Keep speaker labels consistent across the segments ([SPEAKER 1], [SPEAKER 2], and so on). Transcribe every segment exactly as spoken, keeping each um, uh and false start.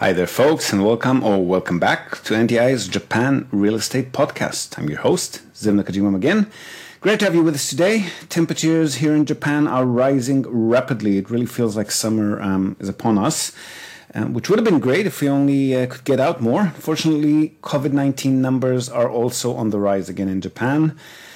[SPEAKER 1] Hi there, folks, and welcome or welcome back to N T I's Japan Real Estate Podcast. I'm your host, Ziv Nakajima again. Great to have you with us today. Temperatures here in Japan are rising rapidly. It really feels like summer um, is upon us, um, which would have been great if we only uh, could get out more. Fortunately, COVID nineteen numbers are also on the rise again in Japan.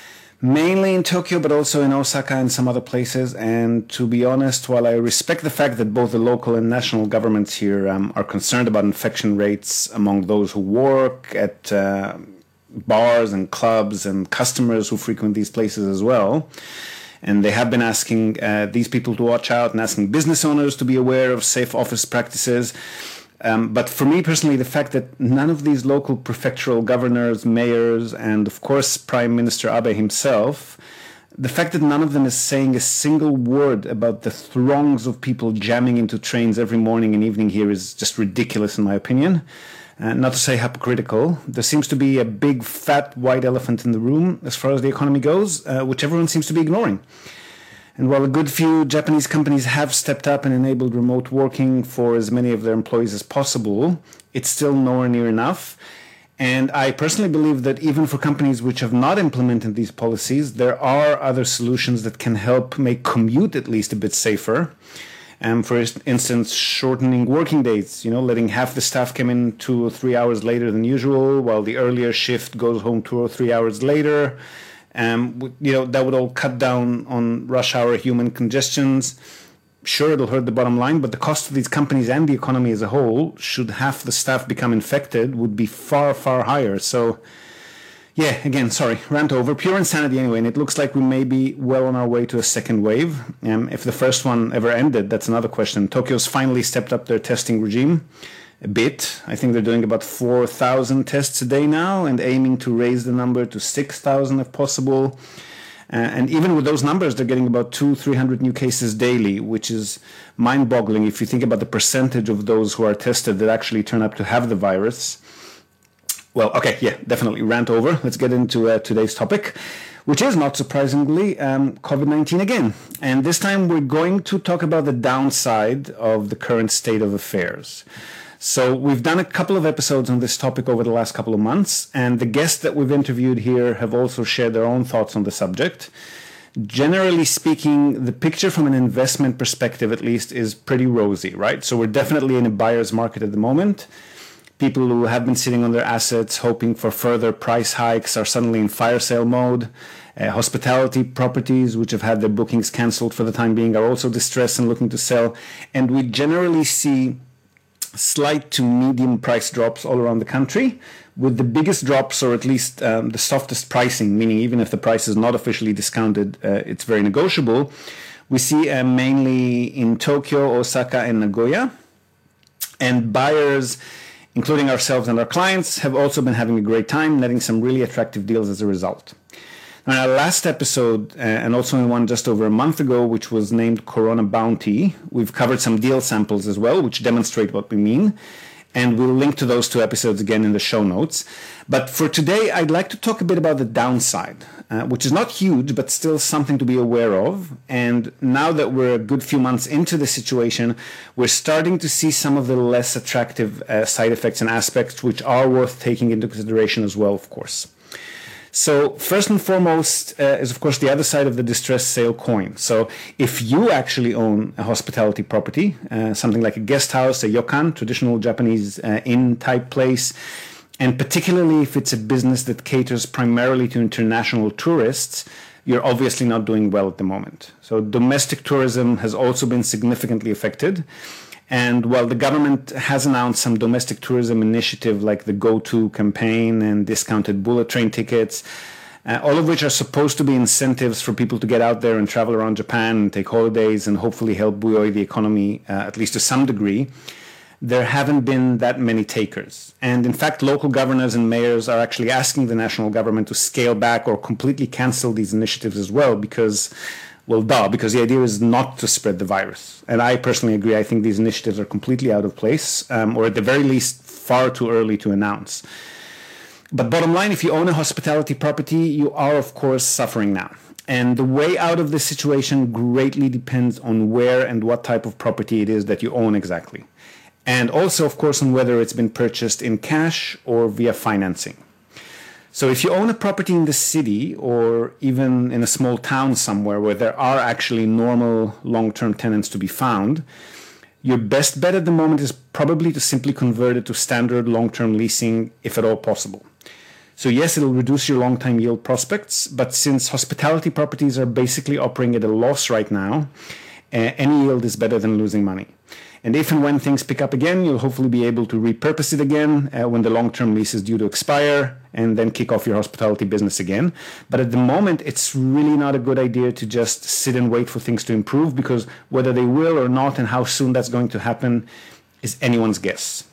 [SPEAKER 1] Mainly in Tokyo, but also in Osaka and some other places. And to be honest, while I respect the fact that both the local and national governments here um, are concerned about infection rates among those who work at uh, bars and clubs and customers who frequent these places as well, and they have been asking uh, these people to watch out and asking business owners to be aware of safe office practices. Um, but for me personally, the fact that none of these local prefectural governors, mayors, and of course Prime Minister Abe himself, the fact that none of them is saying a single word about the throngs of people jamming into trains every morning and evening here is just ridiculous in my opinion. Uh, not to say hypocritical. There seems to be a big fat white elephant in the room as far as the economy goes, uh, which everyone seems to be ignoring. And while a good few Japanese companies have stepped up and enabled remote working for as many of their employees as possible, it's still nowhere near enough. And I personally believe that even for companies which have not implemented these policies, there are other solutions that can help make commute at least a bit safer. Um, for instance, shortening working days, you know, letting half the staff come in two or three hours later than usual, while the earlier shift goes home two or three hours later. Um, you know, that would all cut down on rush hour human congestions. Sure, it'll hurt the bottom line, but the cost of these companies and the economy as a whole, should half the staff become infected, would be far, far higher. So, yeah, again, sorry, rant over. Pure insanity anyway, and it looks like we may be well on our way to a second wave. Um, if the first one ever ended, that's another question. Tokyo's finally stepped up their testing regime a bit. I think they're doing about four thousand tests a day now and aiming to raise the number to six thousand if possible. Uh, and even with those numbers, they're getting about two, three hundred new cases daily, which is mind-boggling if you think about the percentage of those who are tested that actually turn up to have the virus. Well, okay, yeah, definitely rant over. Let's get into uh, today's topic, which is, not surprisingly, um, COVID nineteen again. And this time we're going to talk about the downside of the current state of affairs. So we've done a couple of episodes on this topic over the last couple of months, and the guests that we've interviewed here have also shared their own thoughts on the subject. Generally speaking, the picture from an investment perspective, at least, is pretty rosy, right? So we're definitely in a buyer's market at the moment. People who have been sitting on their assets hoping for further price hikes are suddenly in fire sale mode. Uh, hospitality properties, which have had their bookings canceled for the time being, are also distressed and looking to sell. And we generally see slight to medium price drops all around the country, with the biggest drops, or at least um, the softest pricing, meaning even if the price is not officially discounted, uh, it's very negotiable. We see uh, mainly in Tokyo, Osaka, and Nagoya. And buyers, including ourselves and our clients, have also been having a great time, netting some really attractive deals as a result. In our last episode, uh, and also in one just over a month ago, which was named Corona Bounty, we've covered some deal samples as well, which demonstrate what we mean. And we'll link to those two episodes again in the show notes. But for today, I'd like to talk a bit about the downside, uh, which is not huge, but still something to be aware of. And now that we're a good few months into the situation, we're starting to see some of the less attractive uh, side effects and aspects, which are worth taking into consideration as well, of course. So first and foremost uh, is, of course, the other side of the distress sale coin. So if you actually own a hospitality property, uh, something like a guest house, a ryokan, traditional Japanese uh, inn-type place, and particularly if it's a business that caters primarily to international tourists, you're obviously not doing well at the moment. So domestic tourism has also been significantly affected. And while the government has announced some domestic tourism initiative like the Go To campaign and discounted bullet train tickets, uh, all of which are supposed to be incentives for people to get out there and travel around Japan and take holidays and hopefully help buoy the economy, uh, at least to some degree, there haven't been that many takers. And in fact, local governors and mayors are actually asking the national government to scale back or completely cancel these initiatives as well, because Well, duh, because the idea is not to spread the virus. And I personally agree. I think these initiatives are completely out of place, um, or at the very least, far too early to announce. But bottom line, if you own a hospitality property, you are, of course, suffering now. And the way out of this situation greatly depends on where and what type of property it is that you own exactly. And also, of course, on whether it's been purchased in cash or via financing. So if you own a property in the city or even in a small town somewhere where there are actually normal long-term tenants to be found, your best bet at the moment is probably to simply convert it to standard long-term leasing, if at all possible. So yes, it'll reduce your long-term yield prospects, but since hospitality properties are basically operating at a loss right now, uh, any yield is better than losing money. And if and when things pick up again, you'll hopefully be able to repurpose it again uh, when the long-term lease is due to expire, and then kick off your hospitality business again. But at the moment, it's really not a good idea to just sit and wait for things to improve, because whether they will or not and how soon that's going to happen is anyone's guess.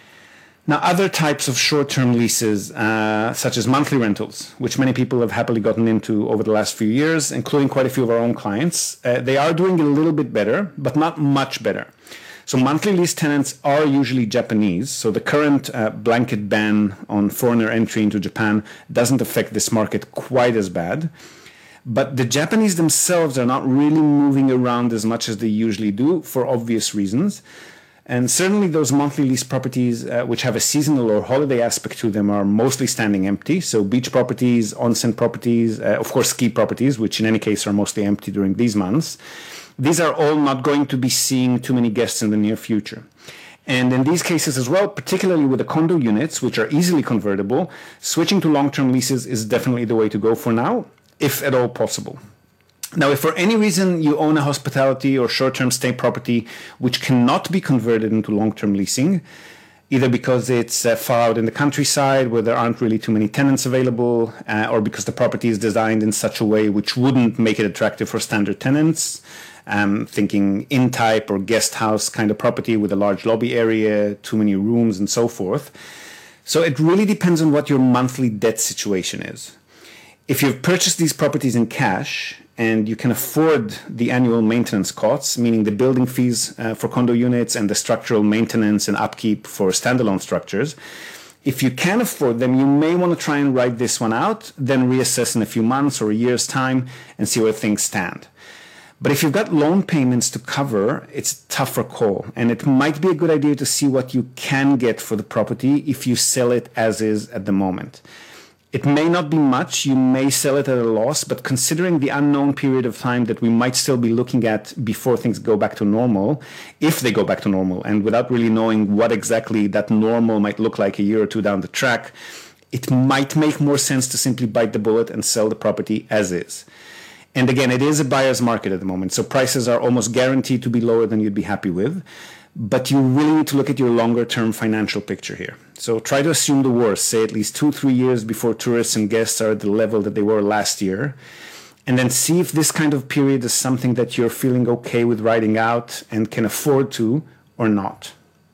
[SPEAKER 1] Now, other types of short-term leases, uh, such as monthly rentals, which many people have happily gotten into over the last few years, including quite a few of our own clients, uh, they are doing a little bit better, but not much better. So monthly lease tenants are usually Japanese. So the current uh, blanket ban on foreigner entry into Japan doesn't affect this market quite as bad. But the Japanese themselves are not really moving around as much as they usually do for obvious reasons. And certainly those monthly lease properties uh, which have a seasonal or holiday aspect to them are mostly standing empty. So beach properties, onsen properties, uh, of course ski properties, which in any case are mostly empty during these months. These are all not going to be seeing too many guests in the near future. And in these cases as well, particularly with the condo units, which are easily convertible, switching to long-term leases is definitely the way to go for now, if at all possible. Now, if for any reason you own a hospitality or short-term stay property which cannot be converted into long-term leasing, either because it's uh, far out in the countryside where there aren't really too many tenants available, uh, or because the property is designed in such a way which wouldn't make it attractive for standard tenants, Um, thinking inn-type or guest house kind of property with a large lobby area, too many rooms, and so forth. So it really depends on what your monthly debt situation is. If you've purchased these properties in cash and you can afford the annual maintenance costs, meaning the building fees uh, for condo units and the structural maintenance and upkeep for standalone structures, if you can afford them, you may want to try and write this one out, then reassess in a few months or a year's time and see where things stand. But if you've got loan payments to cover, it's a tougher call. And it might be a good idea to see what you can get for the property if you sell it as is at the moment. It may not be much, you may sell it at a loss, but considering the unknown period of time that we might still be looking at before things go back to normal, if they go back to normal, and without really knowing what exactly that normal might look like a year or two down the track, it might make more sense to simply bite the bullet and sell the property as is. And again, it is a buyer's market at the moment, so prices are almost guaranteed to be lower than you'd be happy with. But you really need to look at your longer-term financial picture here. So try to assume the worst, say at least two, three years before tourists and guests are at the level that they were last year. And then see if this kind of period is something that you're feeling okay with riding out and can afford to or not.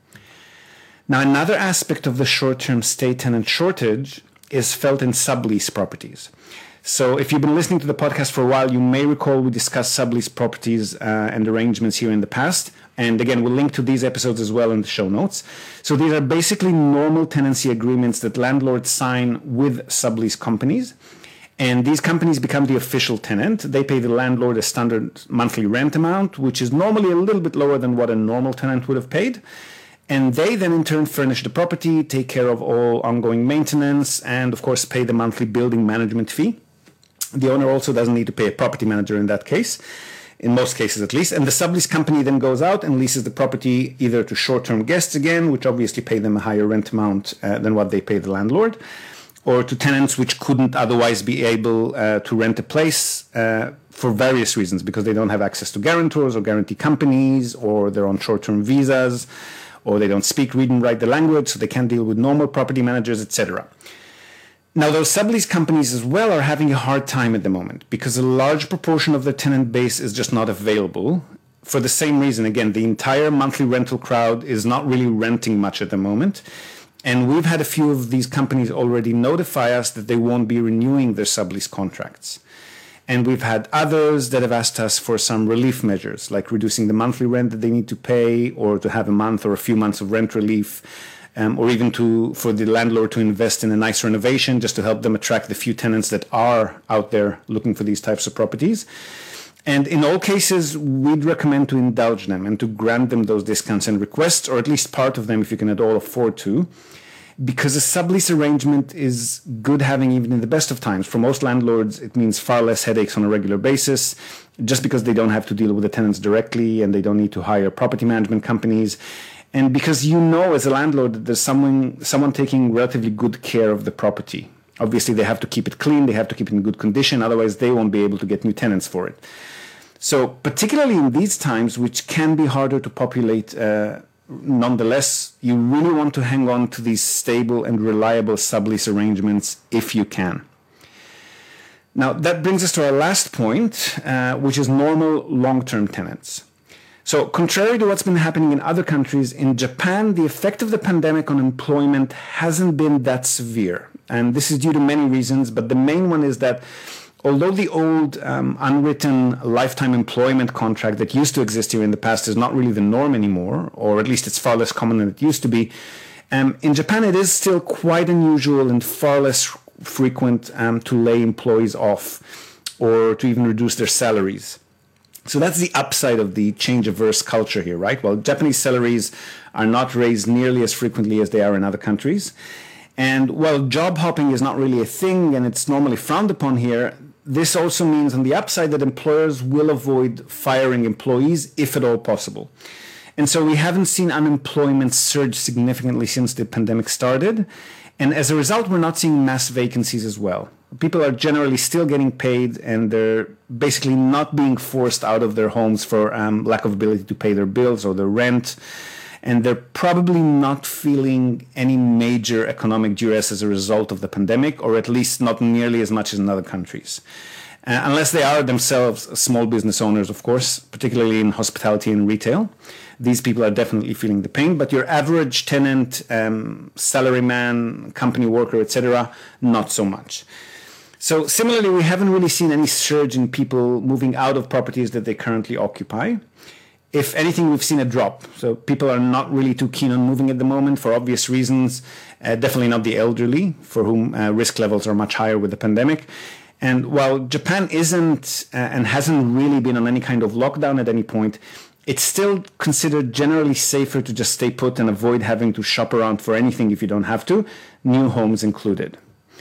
[SPEAKER 1] Now, another aspect of the short-term stay tenant shortage is felt in sublease properties. So if you've been listening to the podcast for a while, you may recall we discussed sublease properties uh, and arrangements here in the past. And again, we'll link to these episodes as well in the show notes. So these are basically normal tenancy agreements that landlords sign with sublease companies. And these companies become the official tenant. They pay the landlord a standard monthly rent amount, which is normally a little bit lower than what a normal tenant would have paid. And they then in turn furnish the property, take care of all ongoing maintenance, and of course pay the monthly building management fee. The owner also doesn't need to pay a property manager in that case, in most cases at least. And the sublease company then goes out and leases the property either to short-term guests again, which obviously pay them a higher rent amount uh, than what they pay the landlord, or to tenants which couldn't otherwise be able uh, to rent a place uh, for various reasons, because they don't have access to guarantors or guarantee companies, or they're on short-term visas, or they don't speak, read, and write the language, so they can't deal with normal property managers, et cetera. Now, those sublease companies as well are having a hard time at the moment because a large proportion of the tenant base is just not available. For the same reason, again, the entire monthly rental crowd is not really renting much at the moment. And we've had a few of these companies already notify us that they won't be renewing their sublease contracts. And we've had others that have asked us for some relief measures, like reducing the monthly rent that they need to pay, or to have a month or a few months of rent relief. Um, or even to for the landlord to invest in a nice renovation just to help them attract the few tenants that are out there looking for these types of properties. And in all cases, we'd recommend to indulge them and to grant them those discounts and requests, or at least part of them if you can at all afford to, because a sublease arrangement is good having even in the best of times. For most landlords, it means far less headaches on a regular basis, just because they don't have to deal with the tenants directly and they don't need to hire property management companies. And because you know as a landlord that there's someone, someone taking relatively good care of the property. Obviously, they have to keep it clean, they have to keep it in good condition, otherwise they won't be able to get new tenants for it. So particularly in these times, which can be harder to populate, uh, nonetheless, you really want to hang on to these stable and reliable sublease arrangements if you can. Now, that brings us to our last point, uh, which is normal long-term tenants. So contrary to what's been happening in other countries, in Japan, the effect of the pandemic on employment hasn't been that severe. And this is due to many reasons, but the main one is that although the old um, unwritten lifetime employment contract that used to exist here in the past is not really the norm anymore, or at least it's far less common than it used to be, um, in Japan it is still quite unusual and far less frequent um, to lay employees off or to even reduce their salaries. So that's the upside of the change-averse culture here, right? Well, Japanese salaries are not raised nearly as frequently as they are in other countries. And while job hopping is not really a thing and it's normally frowned upon here, this also means on the upside that employers will avoid firing employees if at all possible. And so we haven't seen unemployment surge significantly since the pandemic started. And as a result, we're not seeing mass vacancies as well. People are generally still getting paid and they're basically not being forced out of their homes for um, lack of ability to pay their bills or their rent. And they're probably not feeling any major economic duress as a result of the pandemic, or at least not nearly as much as in other countries. Uh, unless they are themselves small business owners, of course, particularly in hospitality and retail. These people are definitely feeling the pain, but your average tenant, um, salaryman, company worker, et cetera, not so much. So similarly, we haven't really seen any surge in people moving out of properties that they currently occupy. If anything, we've seen a drop. So people are not really too keen on moving at the moment for obvious reasons. Uh, definitely not the elderly, for whom uh, risk levels are much higher with the pandemic. And while Japan isn't uh, and hasn't really been on any kind of lockdown at any point, it's still considered generally safer to just stay put and avoid having to shop around for anything if you don't have to, new homes included.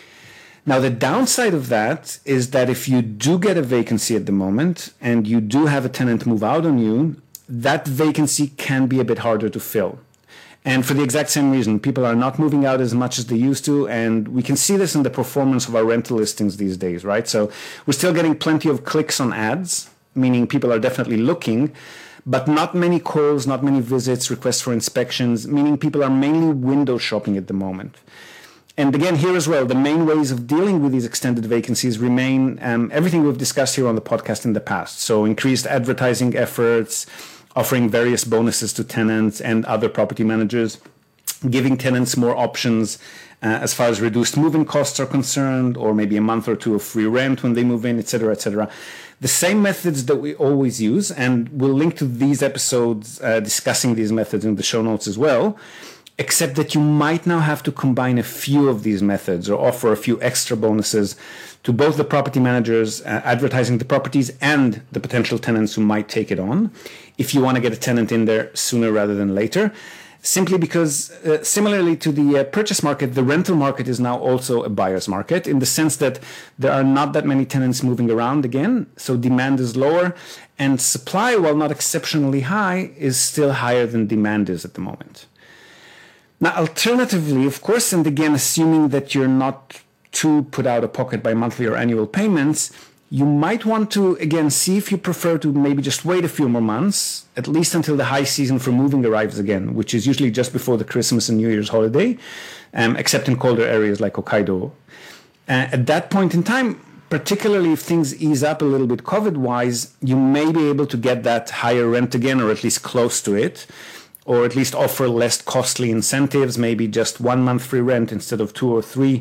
[SPEAKER 1] Now, the downside of that is that if you do get a vacancy at the moment and you do have a tenant move out on you, that vacancy can be a bit harder to fill. And for the exact same reason, people are not moving out as much as they used to, and we can see this in the performance of our rental listings these days, right? So we're still getting plenty of clicks on ads, meaning people are definitely looking, but not many calls, not many visits, requests for inspections, meaning people are mainly window shopping at the moment. And again, here as well, the main ways of dealing with these extended vacancies remain um, everything we've discussed here on the podcast in the past. So increased advertising efforts, offering various bonuses to tenants and other property managers, giving tenants more options uh, as far as reduced moving costs are concerned, or maybe a month or two of free rent when they move in, et cetera, et cetera. The same methods that we always use, and we'll link to these episodes uh, discussing these methods in the show notes as well, except that you might now have to combine a few of these methods or offer a few extra bonuses to both the property managers uh, advertising the properties and the potential tenants who might take it on, if you want to get a tenant in there sooner rather than later. Simply because, uh, similarly to the uh, purchase market, the rental market is now also a buyer's market in the sense that there are not that many tenants moving around again, so demand is lower, and supply, while not exceptionally high, is still higher than demand is at the moment. Now, alternatively, of course, and again, assuming that you're not too put out of pocket by monthly or annual payments, you might want to, again, see if you prefer to maybe just wait a few more months, at least until the high season for moving arrives again, which is usually just before the Christmas and New Year's holiday, um, except in colder areas like Hokkaido. Uh, at that point in time, particularly if things ease up a little bit COVID-wise, you may be able to get that higher rent again, or at least close to it, or at least offer less costly incentives, maybe just one month free rent instead of two or three.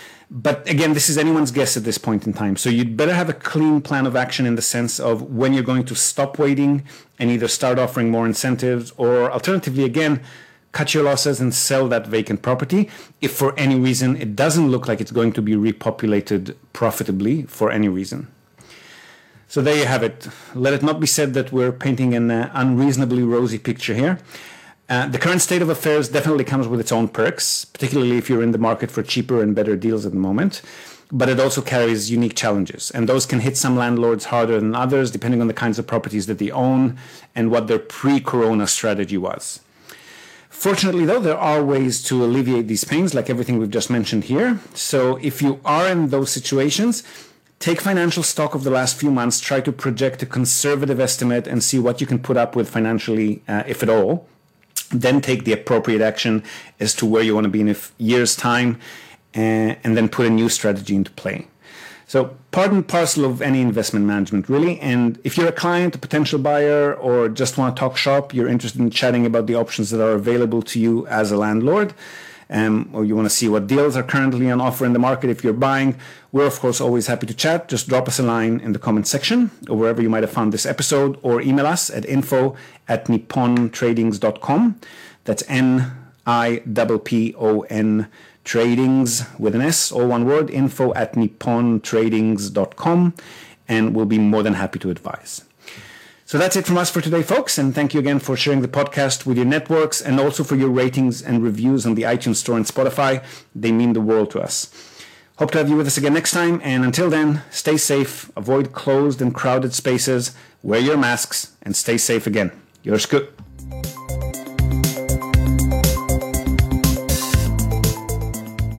[SPEAKER 1] But again, this is anyone's guess at this point in time. So you'd better have a clean plan of action in the sense of when you're going to stop waiting and either start offering more incentives, or alternatively, again, cut your losses and sell that vacant property if for any reason it doesn't look like it's going to be repopulated profitably for any reason. So there you have it. Let it not be said that we're painting an uh, unreasonably rosy picture here. Uh, the current state of affairs definitely comes with its own perks, particularly if you're in the market for cheaper and better deals at the moment. But it also carries unique challenges, and those can hit some landlords harder than others, depending on the kinds of properties that they own and what their pre-corona strategy was. Fortunately, though, there are ways to alleviate these pains, like everything we've just mentioned here. So if you are in those situations, take financial stock of the last few months, try to project a conservative estimate and see what you can put up with financially, uh, if at all. Then take the appropriate action as to where you want to be in a year's time, uh, and then put a new strategy into play. So part and parcel of any investment management, really. And if you're a client, a potential buyer, or just want to talk shop, you're interested in chatting about the options that are available to you as a landlord, um, or you want to see what deals are currently on offer in the market if you're buying, we're, of course, always happy to chat. Just drop us a line in the comment section or wherever you might have found this episode, or email us at info at nippon tradings dot com. That's N I P P O N Tradings with an S, all one word, info at nippon tradings dot com, and we'll be more than happy to advise. So that's it from us for today, folks, and thank you again for sharing the podcast with your networks and also for your ratings and reviews on the iTunes Store and Spotify. They mean the world to us. Hope to have you with us again next time, and until then, stay safe, avoid closed and crowded spaces, wear your masks, and stay safe again. Yorshku.